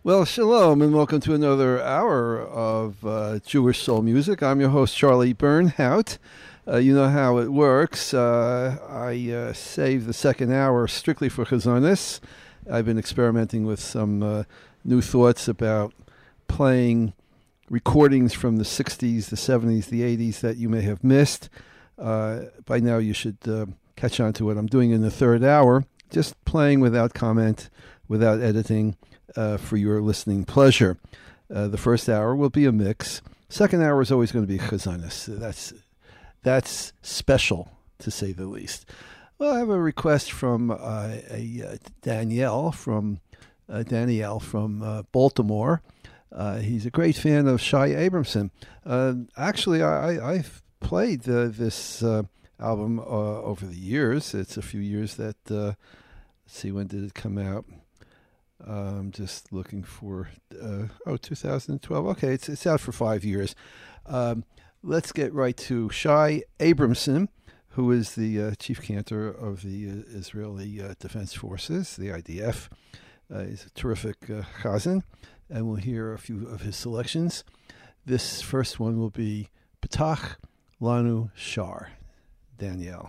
Well, shalom, and welcome to another hour of Jewish Soul Music. I'm your host, Charlie Bernhout. You know how it works. I save the second hour strictly for Chazonis. I've been experimenting with some new thoughts about playing recordings from the 60s, the 70s, the 80s that you may have missed. By now you should catch on to what I'm doing in the third hour, just playing without comment, without editing, for your listening pleasure. The first hour will be a mix. Second hour is always going to be Chazonis. That's special, to say the least. Well, I have a request from Danielle from Baltimore. He's a great fan of Shai Abramson. Actually, I've played this album over the years. It's a few years that, let's see, when did it come out? I'm just looking for, 2012. Okay, it's out for 5 years. Let's get right to Shai Abramson, who is the chief cantor of the Israeli Defense Forces, the IDF. He's a terrific chazan, and we'll hear a few of his selections. This first one will be Petach Lanu Shar, Danielle.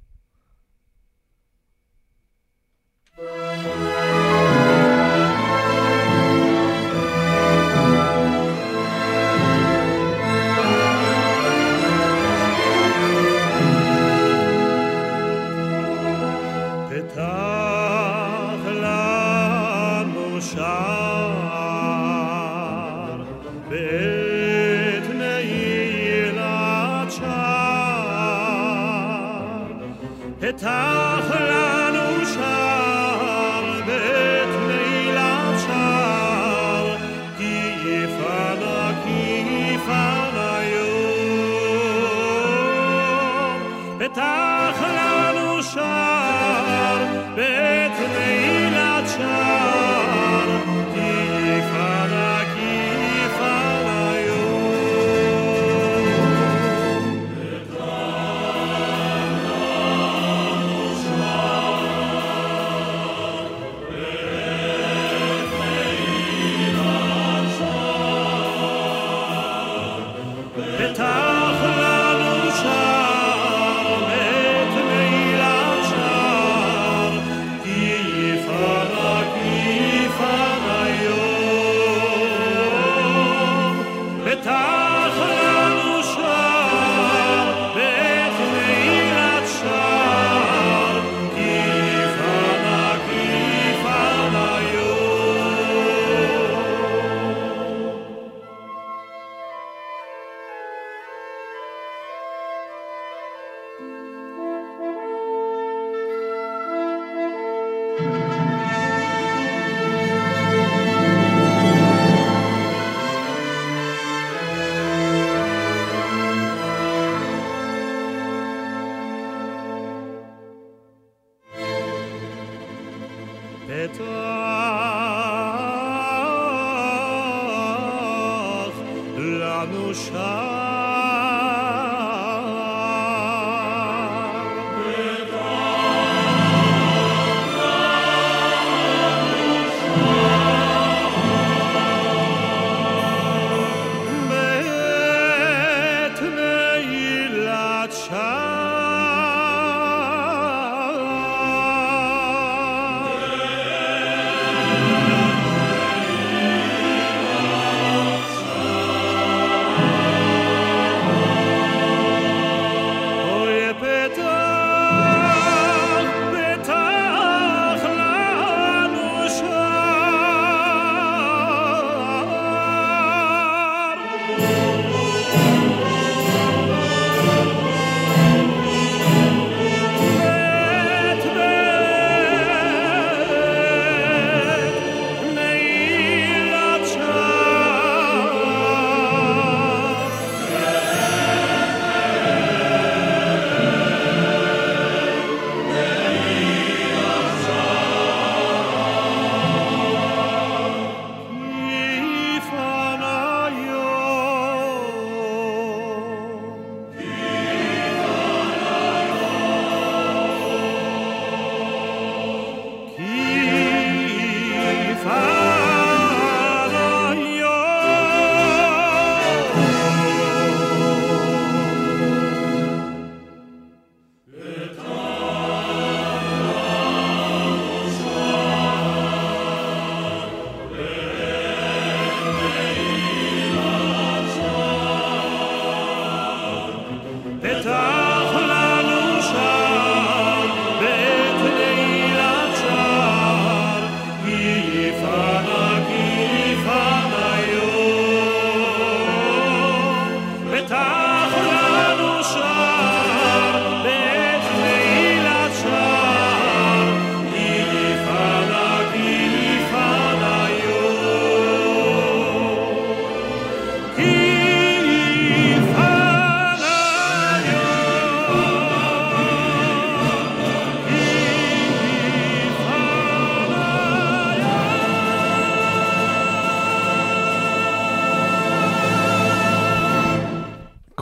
פתח לנו שער בית נעילת שער כי יפנה יום פתח לנו שער בית נעילת שער כי יפנה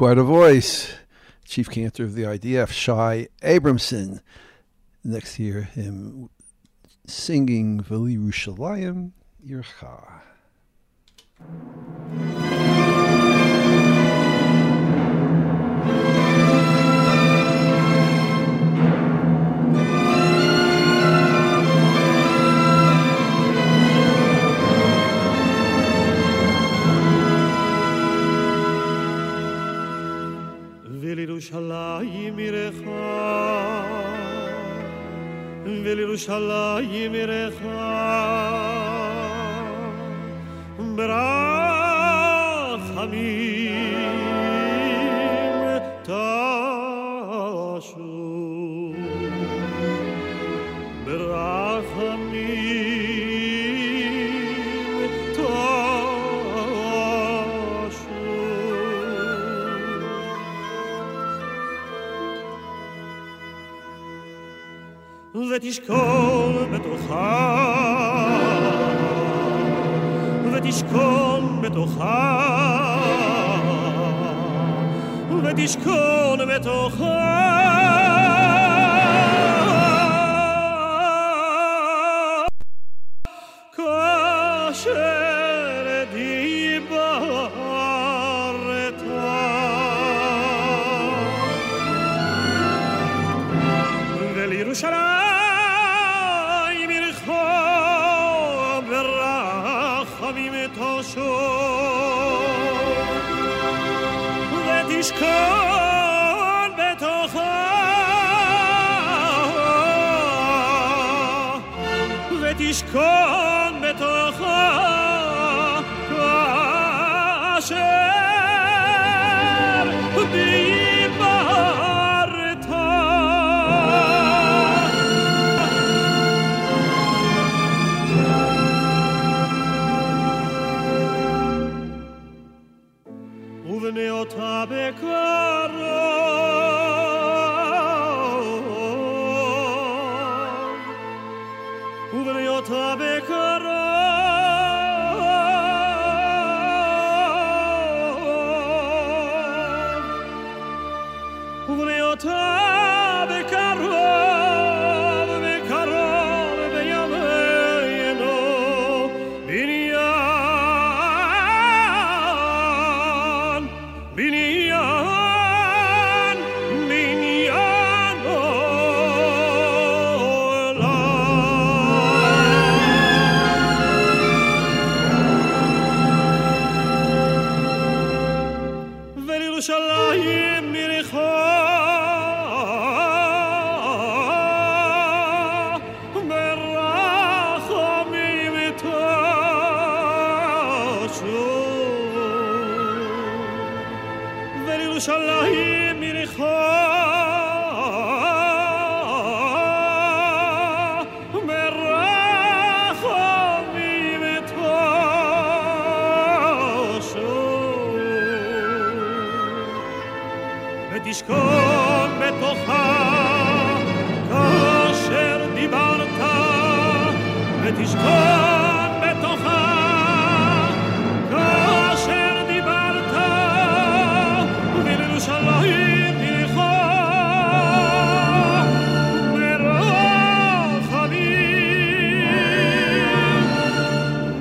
quite a voice. Chief cantor of the IDF, Shai Abramson. Next, hear him singing V'li Yerushalayim Yircha. ולירושלים עירך, ולירושלים עירך, ברחמים תשוב, ברחמים תשוב. ותשכון בתוכה, ותשכון בתוכה, ותשכון בתוכה, כאשר דיברת ולירושלים ותשכון בתוכה, ותשכון בתוכה, כאשר דיברת ובני אותה בקרוב, ובני אותה בקרוב, ובני אותה בקרוב, בקרוב בימינו בניין, בניין, בניין עולם. ולירושלים יריחו ברחמים תשוב, ולירושלים יריחו ברחמים תשוב, ותשכון בתוכה כאשר דיברת, ותשכון בתוכה כאשר דיברת, ולירושלים יריחו ברחמים,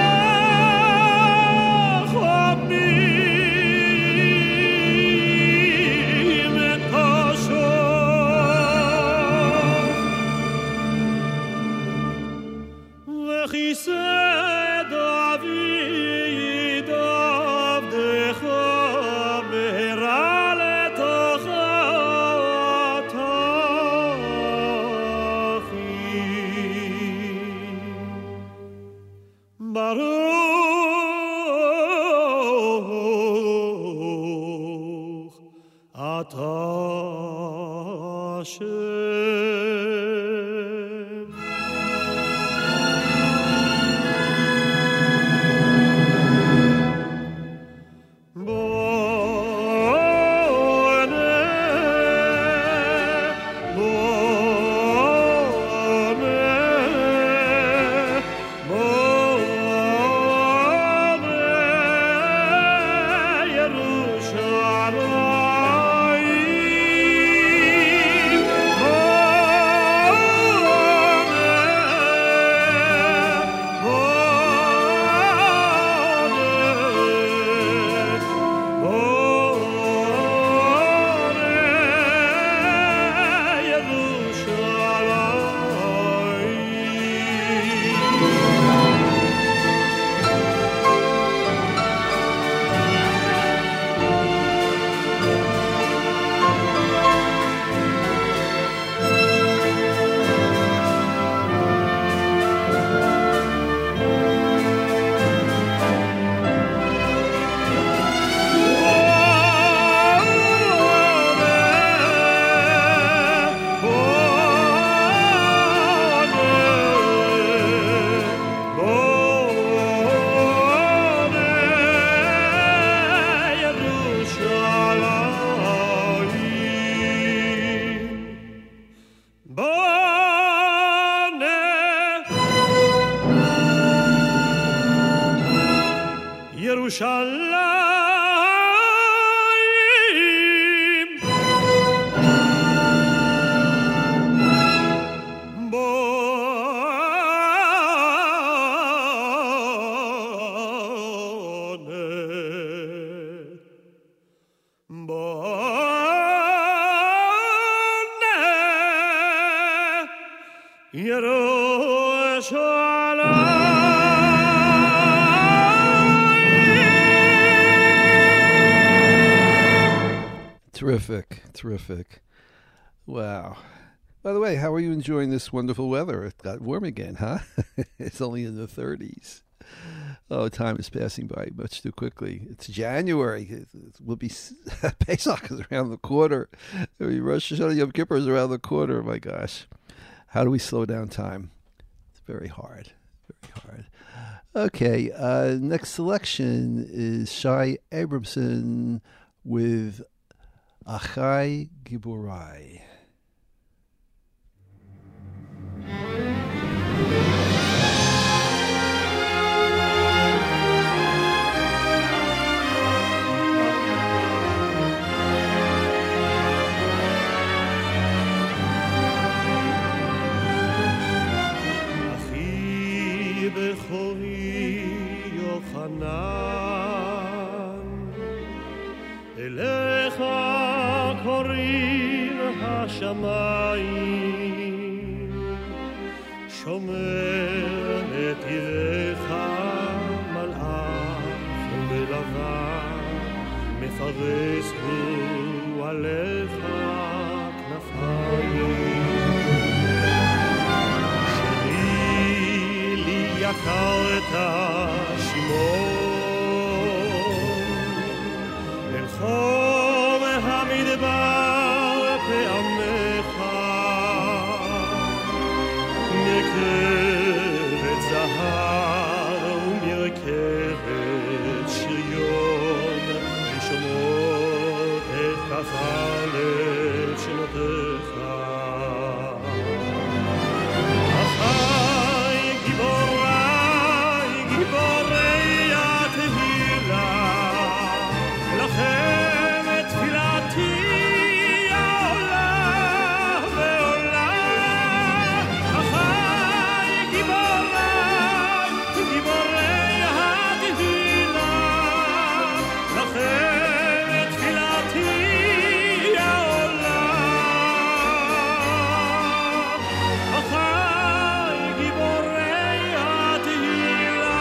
וכיסא דוד עבדך מהרה לתוכה תכין. ברוך אתה השם. Yerushalayim ירושלים Terrific. Wow. By the way, how are you enjoying this wonderful weather? It got warm again, huh? It's only in the 30s. Oh, time is passing by much too quickly. It's January. It will be Pesach is around the corner. Rosh Hashanah Yom Kippur is around the corner. My gosh. How do we slow down time? It's very hard. Okay, next selection is Shai Abramson with Achai Giborai. אחי בכורי יוחנן אליך קוראים השמיים שומר נתיבך מלאך בלבן מפרס הוא עליך כנפיים שני לי יקרת שמעון אל חום המדבר פעמך מרכבת זהב ומרכבת שריון לשומרות את כפלת שנותיך אחי גיבורי גיבורי התהילה לכם את תפילתי העולה ועולה אחי גיבורי גיבורי התהילה לכם את תפילתי העולה אחי גיבורי התהילה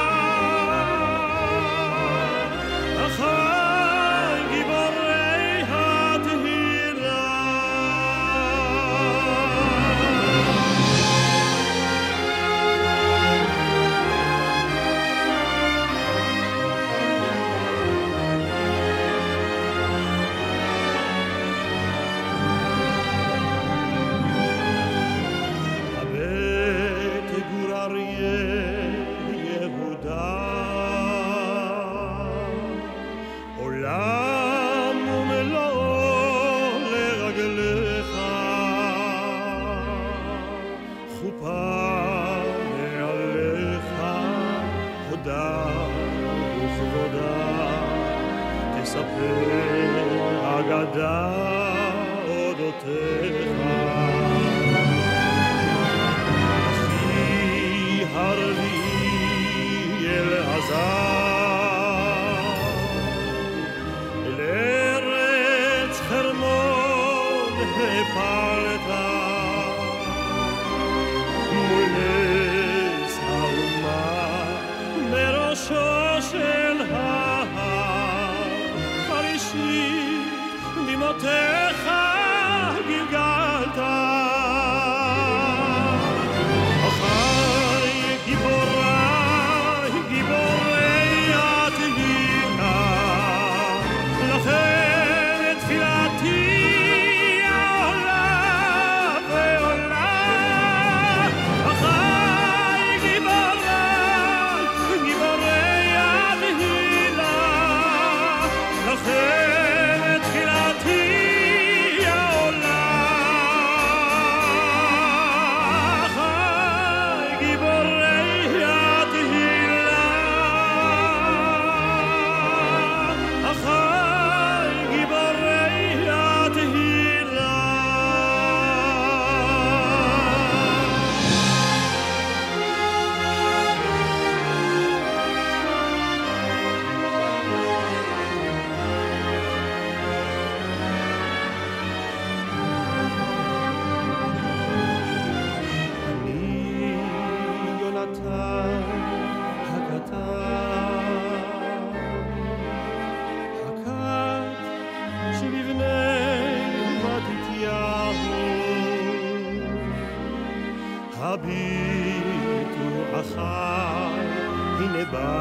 אחי גיבורי התהילה הבית גור אריה יהודה עולם ומלואו לרגליך חופה מעליך הודה וכבודה תספר אגדה אודותיך אחי הרביעי אלעזר אל ארץ חרמון הפלת מול נס האומה בראשו של ההר חרישית דמעותיך גלגלת אחי גיבורי גיבורי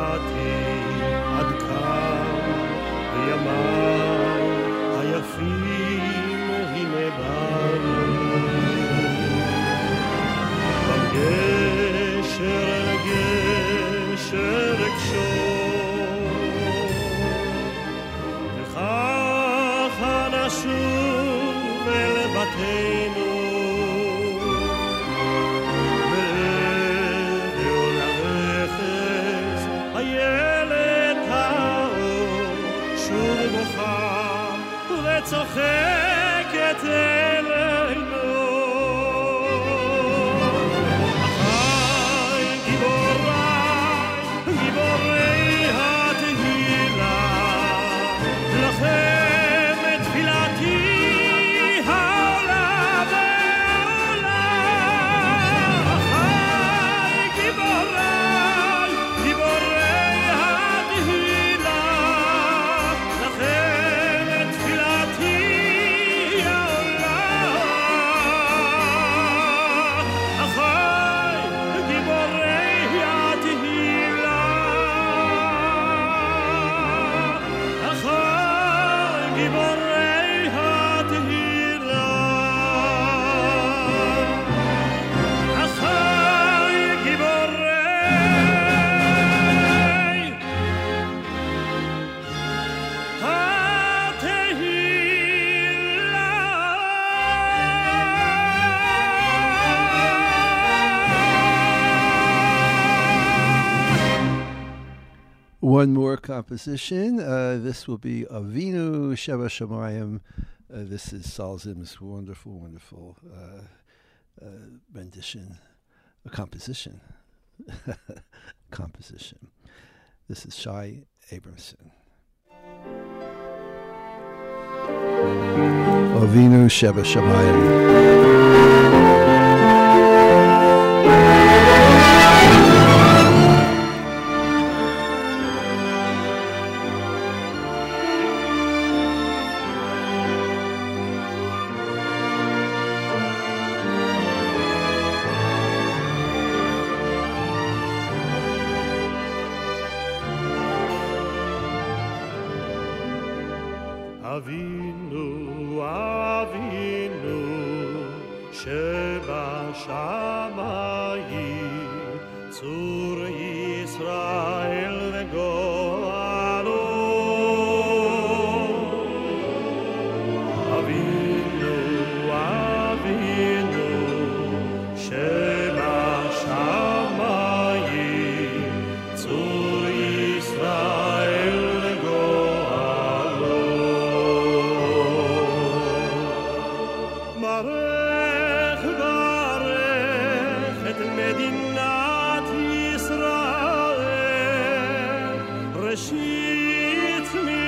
באתי עד כאן, וימיי היפים הנה באו. בגשר אל גשר אקשור, וככה נשוב אל בתינו, בעול הרכס הילד האור שוב בוכה וצוחקת אלינו. One more composition. This will be Avinu Sheva Shamayim. This is Saul Zim's wonderful, wonderful rendition, a composition. Composition. This is Shai Abramson. Avinu Sheva Shamayim. אבינו, אבינו, שבשמיים, צור ישראל וגואלו. אבינו, אבינו, שבשמיים, צור ישראל וגואלו. ברך ברך את מדינת ישראל, ראשית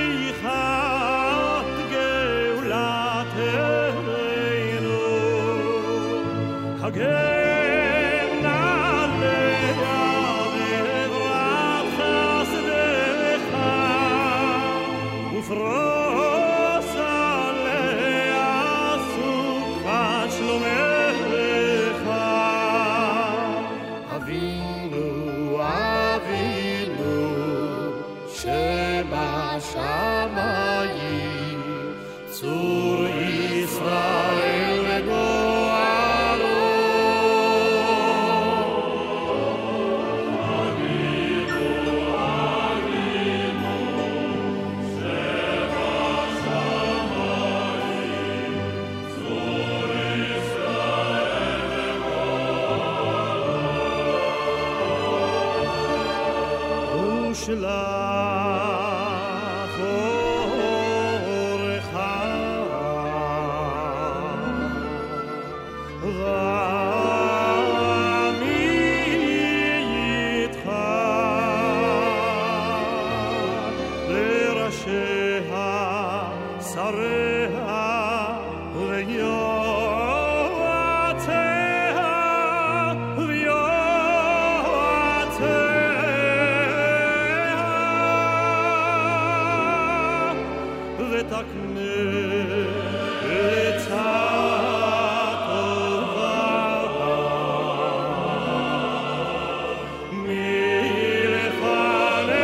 צמיחת גאולתנו. הגן עליה בעזרת חסדך, ופרוס עליה סוכת שלומך. אבינו, אבינו, שבשמיים, צור ישראל וגואלו. אבינו, אבינו, שבשמיים, צור ישראל וגואלו. ושלח אורך ועמי איתך לראשיה, שריה ויועציה, ותקנה עצה טובה מלפניך.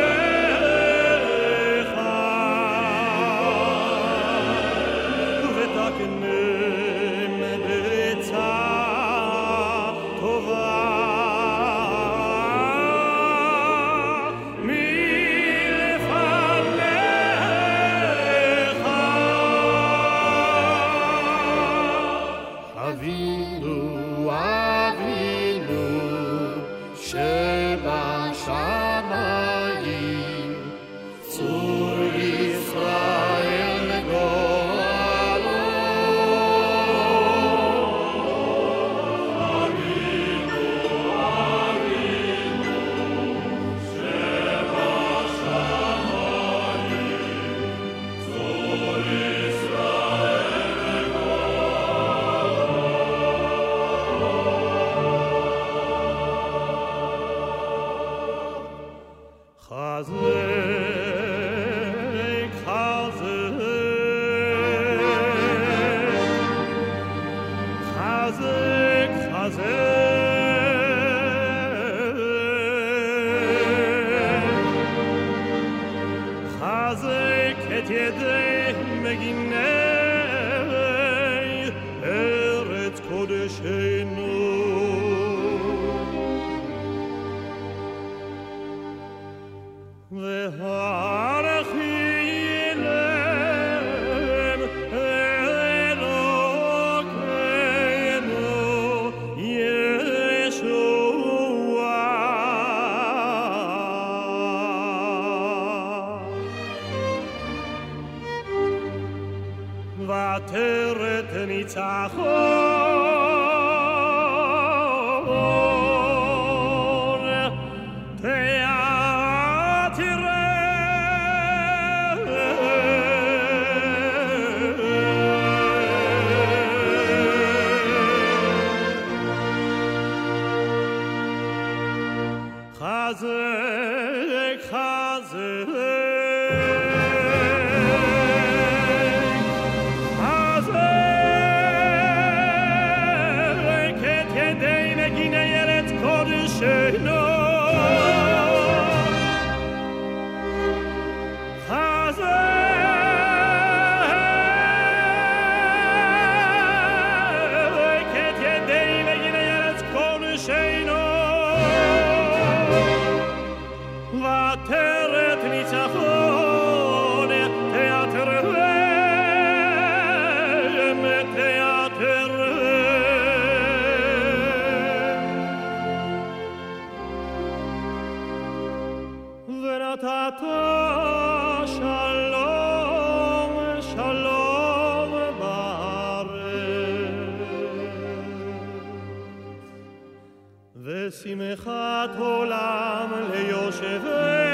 ושמחת עולם ליושביה.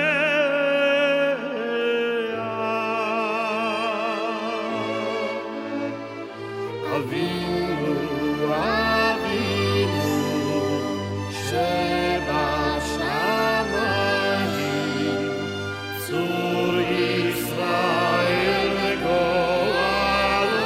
אבינו, אבינו, שבשמיים, צור ישראל גואלו.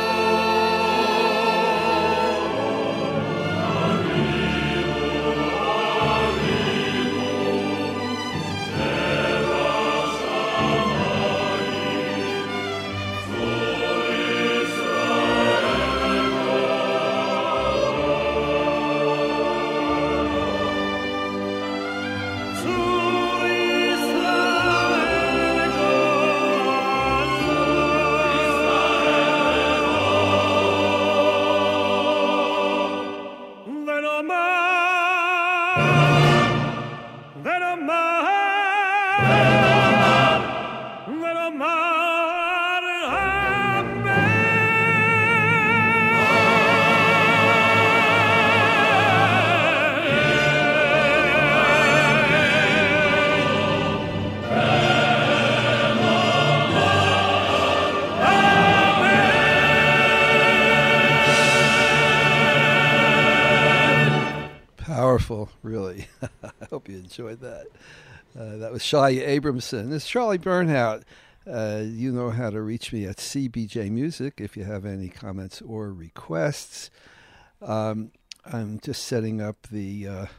Powerful, really. I hope you enjoyed that. That was Shai Abramson. This is Charlie Bernhout. You know how to reach me at CBJ Music if you have any comments or requests. I'm just setting up the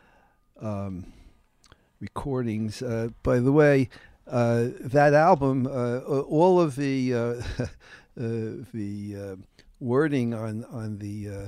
recordings. By the way, that album, all of the wording on the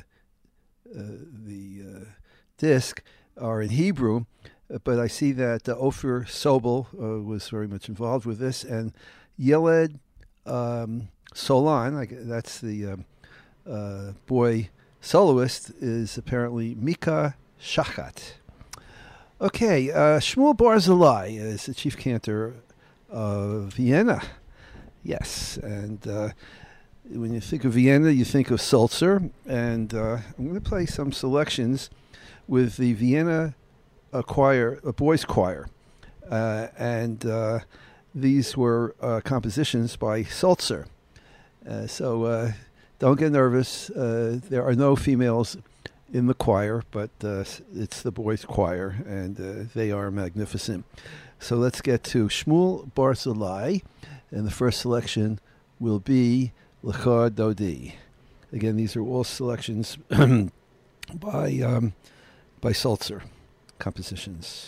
disc are in Hebrew, but I see that Ofer Sobel was very much involved with this, and Yeled Solan, that's the boy soloist, is apparently Mika Shachat. Okay, Shmuel Barzilai is the chief cantor of Vienna. Yes, and when you think of Vienna, you think of Sulzer, and I'm going to play some selections with the Vienna choir, a boys' choir, and these were compositions by So don't get nervous. There are no females in the choir, but it's the boys' choir, and they are magnificent. So let's get to Shmuel Barzilai, and the first selection will be L'chor Dodi. Again, these are all selections by Sulzer compositions.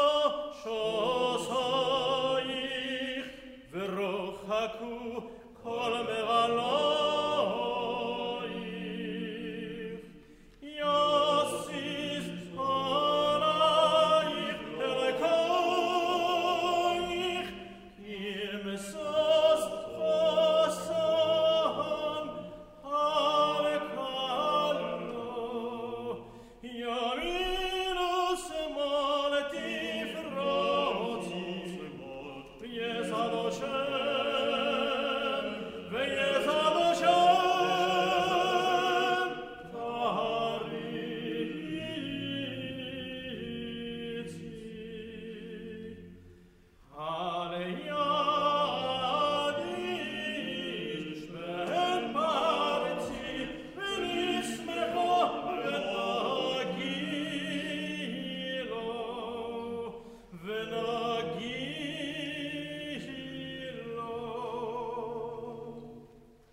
שוסייך ורוחקו כל מרלויך יסיס עלייך אלוקייך ימסוס חסם הלקלו ימינוס מולטיף רוציף ויסד השם ויסד השם תריצי הלידיש בן פרצי ונשמחו ונגילו ונגילו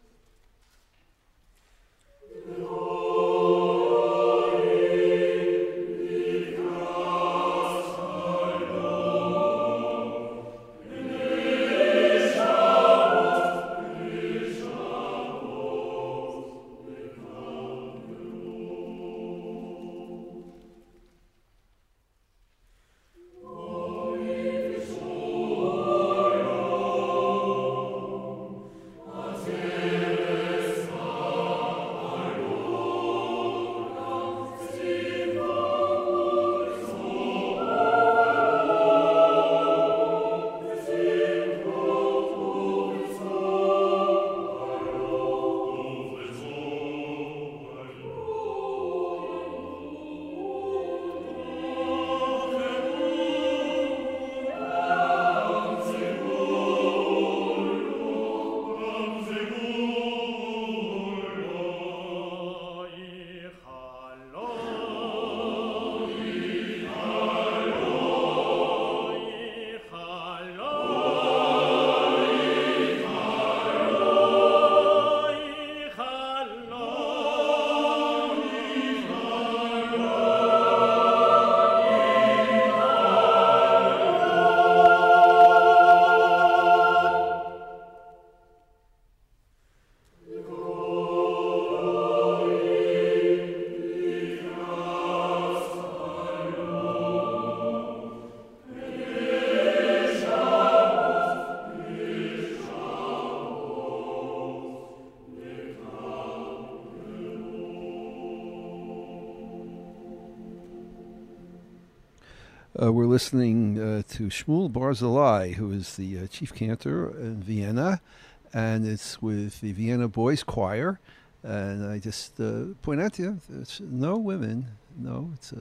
We're listening to Shmuel Barzilai, who is the chief cantor in Vienna, and it's with the Vienna Boys Choir. And I just point out to you, it's no women. No, it's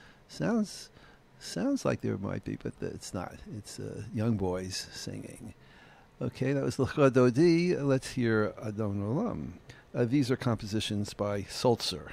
sounds like there might be, but it's not. It's young boys singing. Okay, that was L'cha Dodi. Let's hear Adon Olam. These are compositions by Sulzer.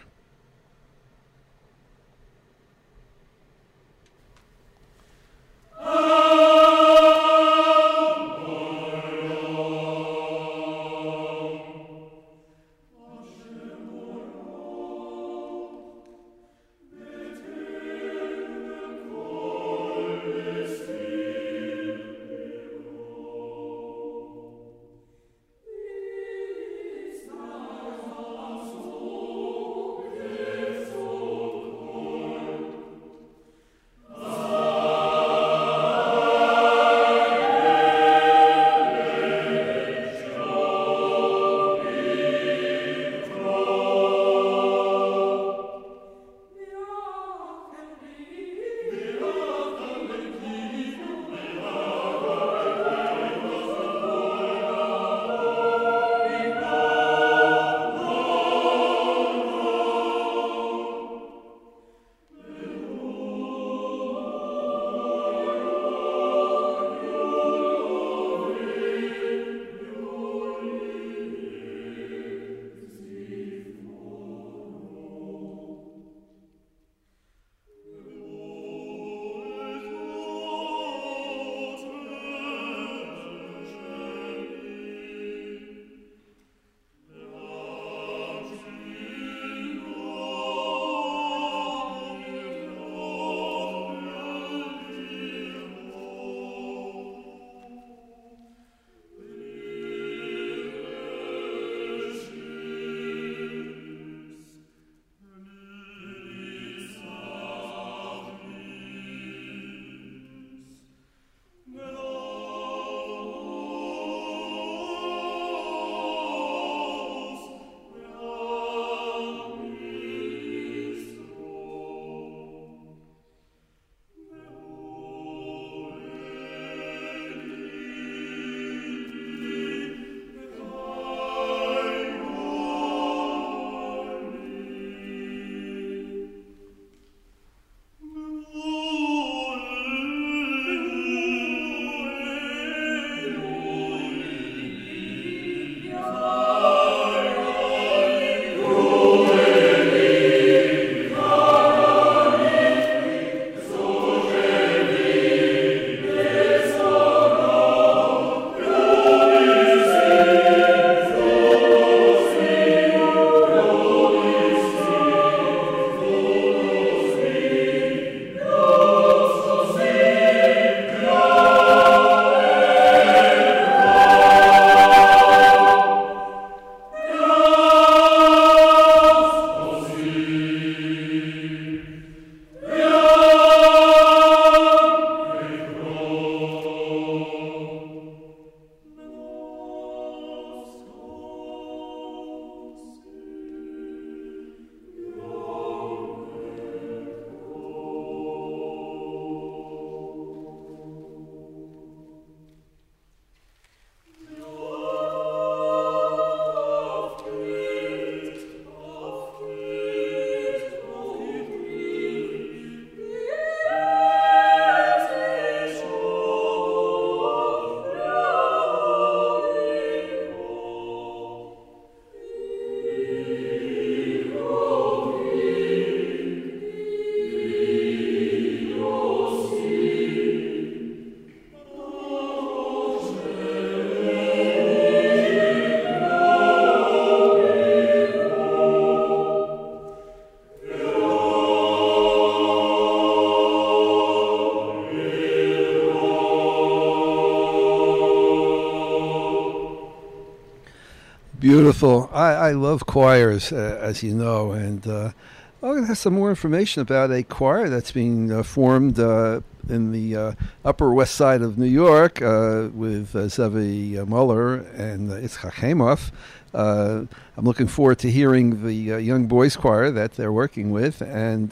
Beautiful. I love choirs, as you know, and I'm going to have some more information about a choir that's being formed in the Upper West Side of New York with Zevi Muller and Itzhak Heimoff. I'm looking forward to hearing the young boys choir that they're working with, and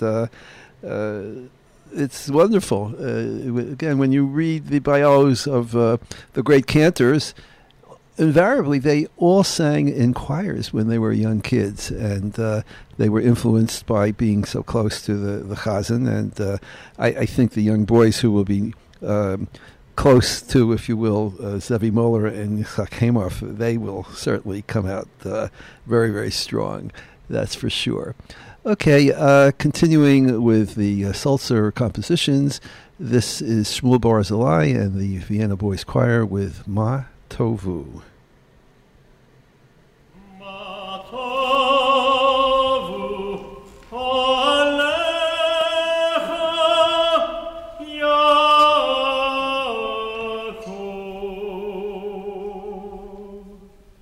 it's wonderful. Again, when you read the bios of the great cantors, invariably they all sang in choirs when they were young kids, and they were influenced by being so close to the Chazan, and I think the young boys who will be close to, if you will, Zevi Muller and Yitzhak Heimoff, they will certainly come out very, very strong. That's for sure. Okay, continuing with the Sulzer compositions, this is Shmuel Barzilai and the Vienna Boys Choir with Ma Tovu. Ma tovu alecha Yaakov.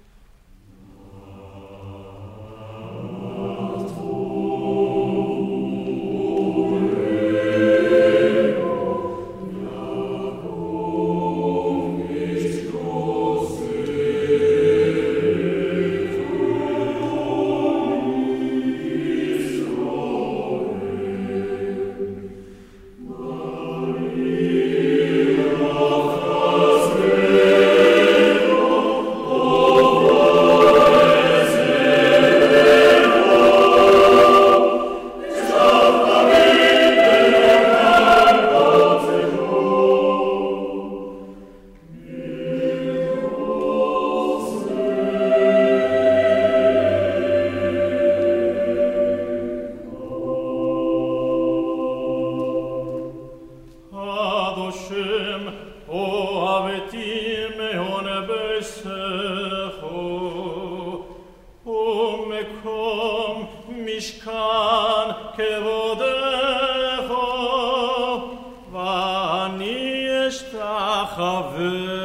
Adoshem ohaveti mehon besecho umekom mishkan kevodecho vani eshtachaveh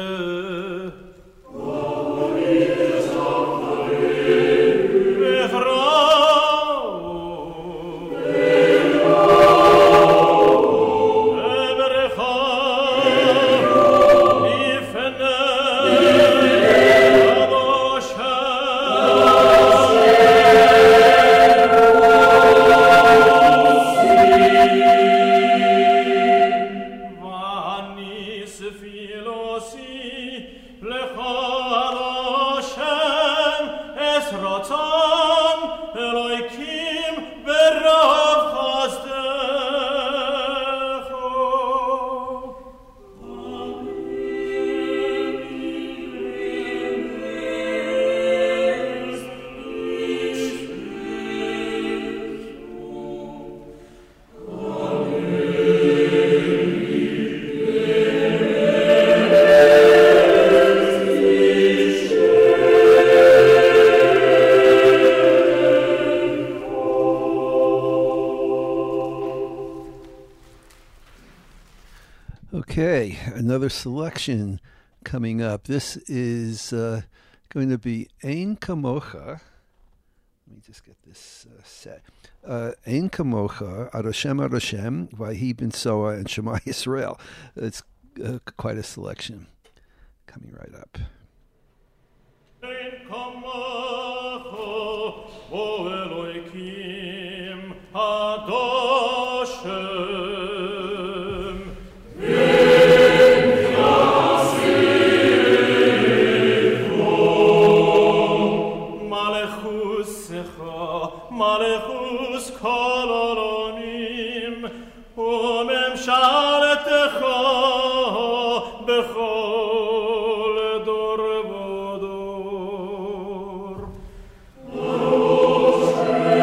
Okay, another selection coming up. This is going to be Ein Kamocha. Let me just get this set. Ein Kamocha, Adoshem Adoshem, Vahi Ben Soa, and Shema Yisrael. It's quite a selection. Coming right up. Ein kamocha, o Elokim, Adoshem. Malchus kol olonim umemshaltecha bechol dor vodor.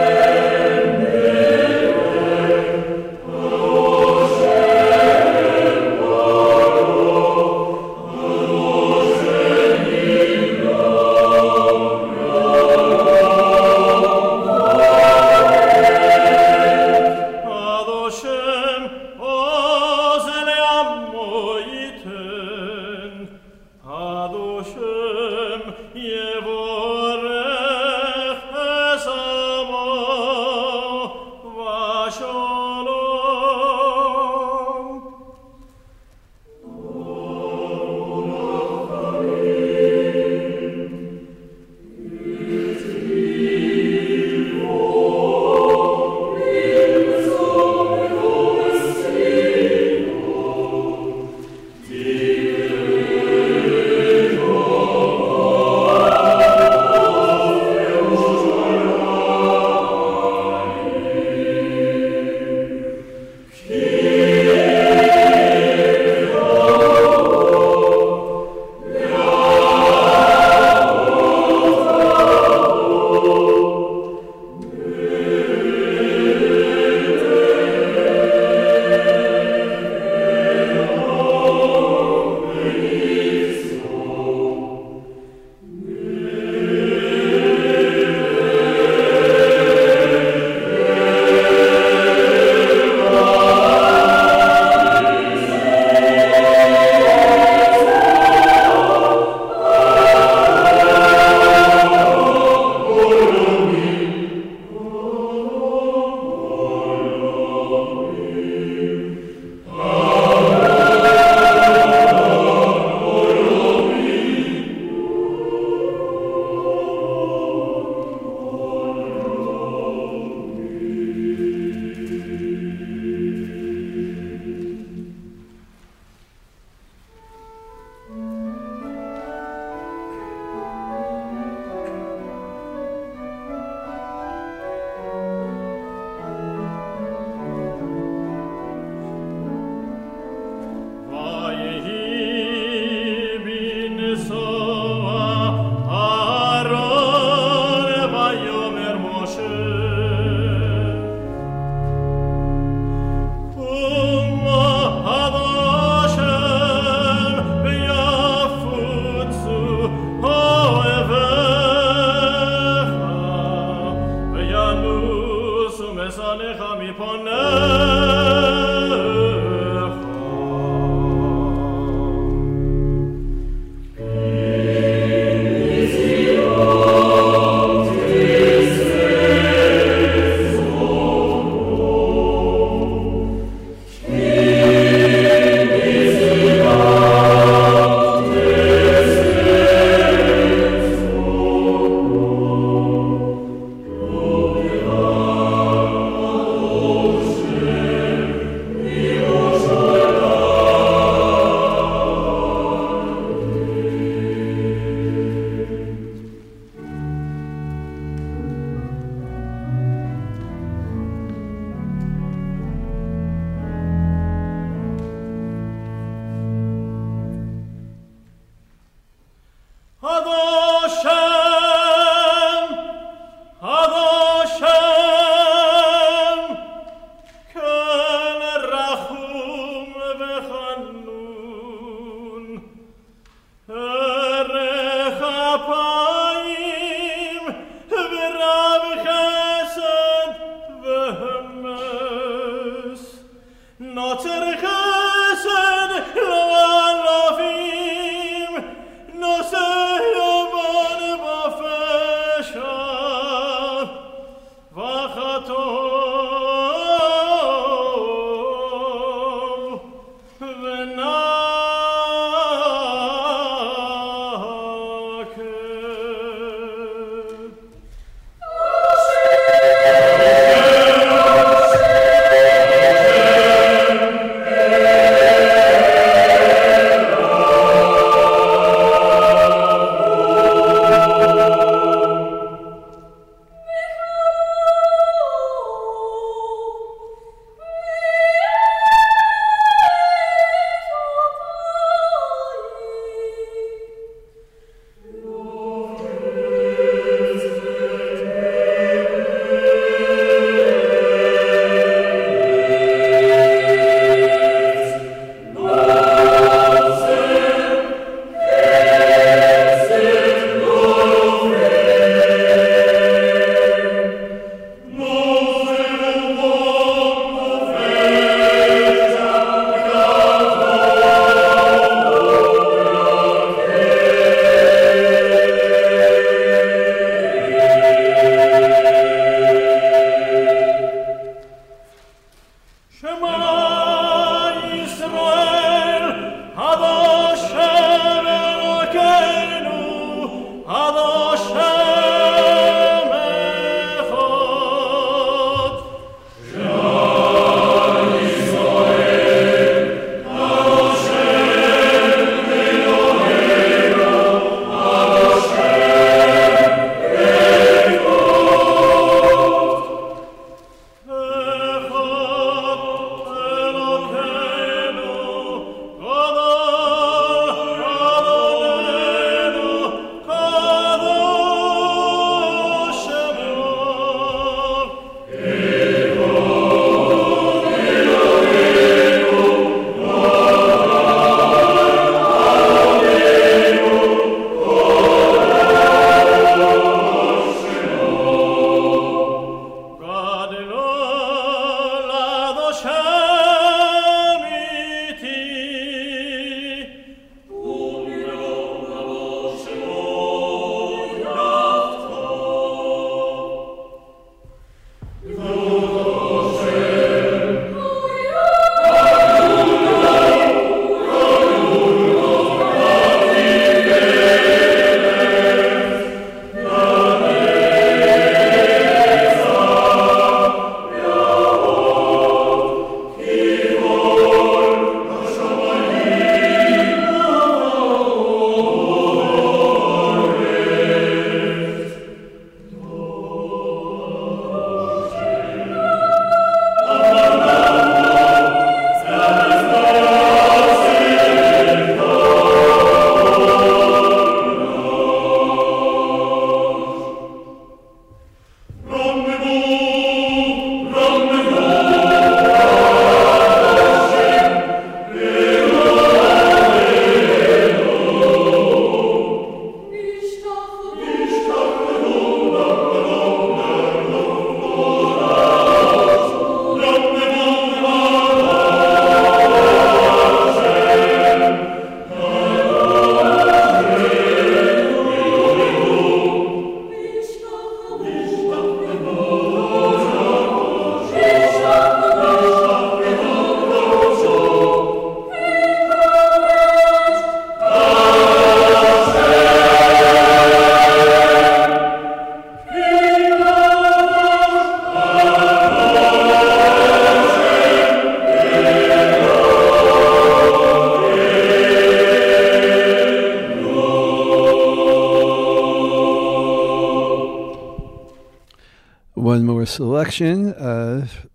One more selection of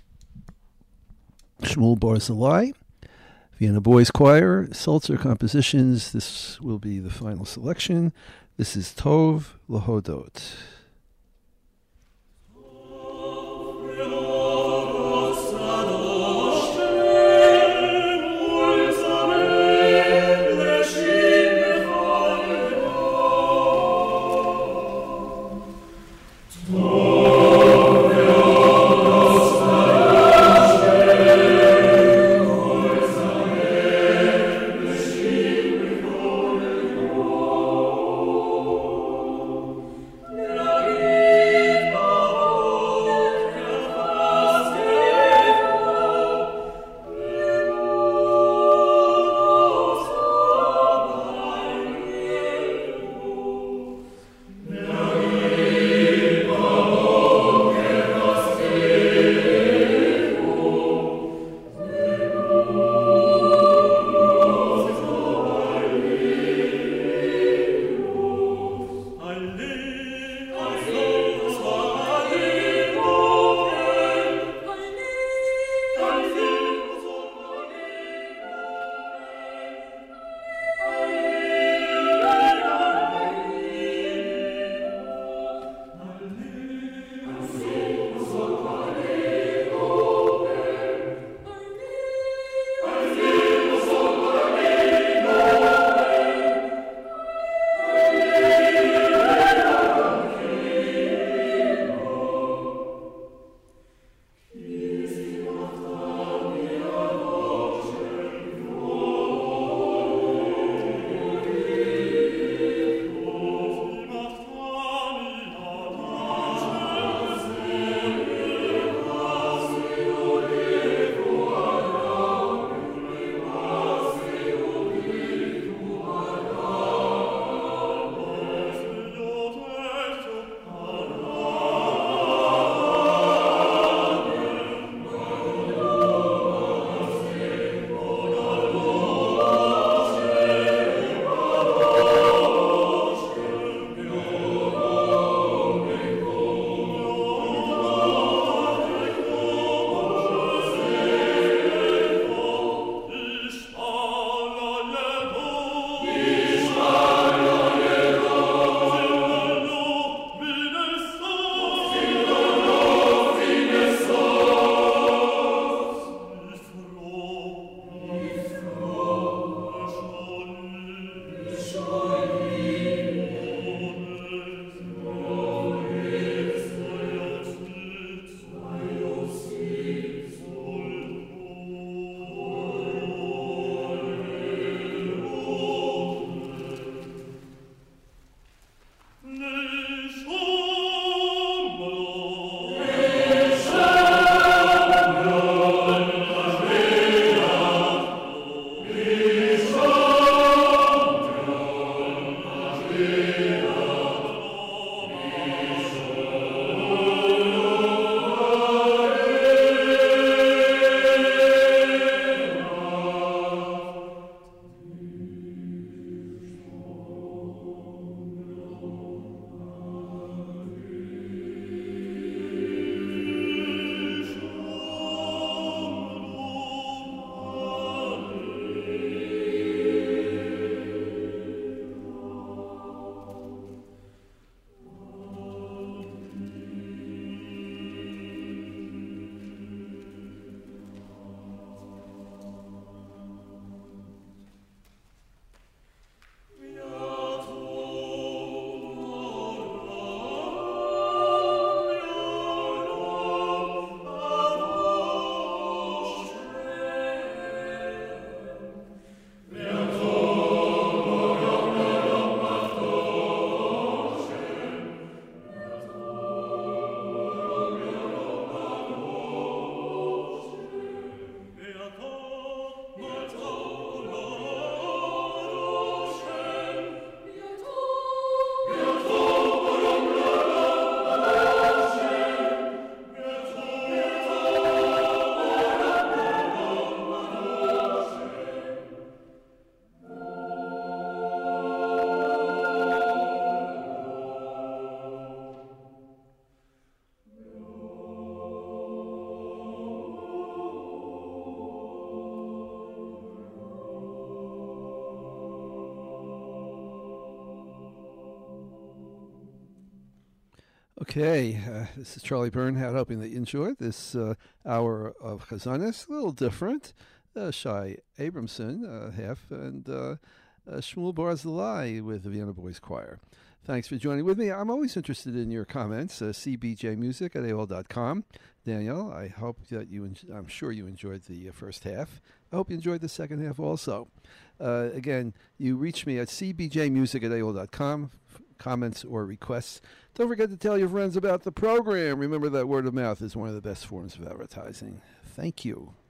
Shmuel Barzilai, Vienna Boys Choir, Sulzer compositions. This will be the final selection. This is Tov Lahodot. Okay, this is Charlie Bernhardt, hoping that you enjoyed this hour of Chazanis. A little different. Shai Abramson, half, and Shmuel Barzilai with the Vienna Boys Choir. Thanks for joining with me. I'm always interested in your comments. CBJmusic at AOL.com. Daniel, I hope that I'm sure you enjoyed the first half. I hope you enjoyed the second half also. Again, you reach me at cbjmusic at AOL.com. Comments or requests. Don't forget to tell your friends about the program. Remember that word of mouth is one of the best forms of advertising. Thank you.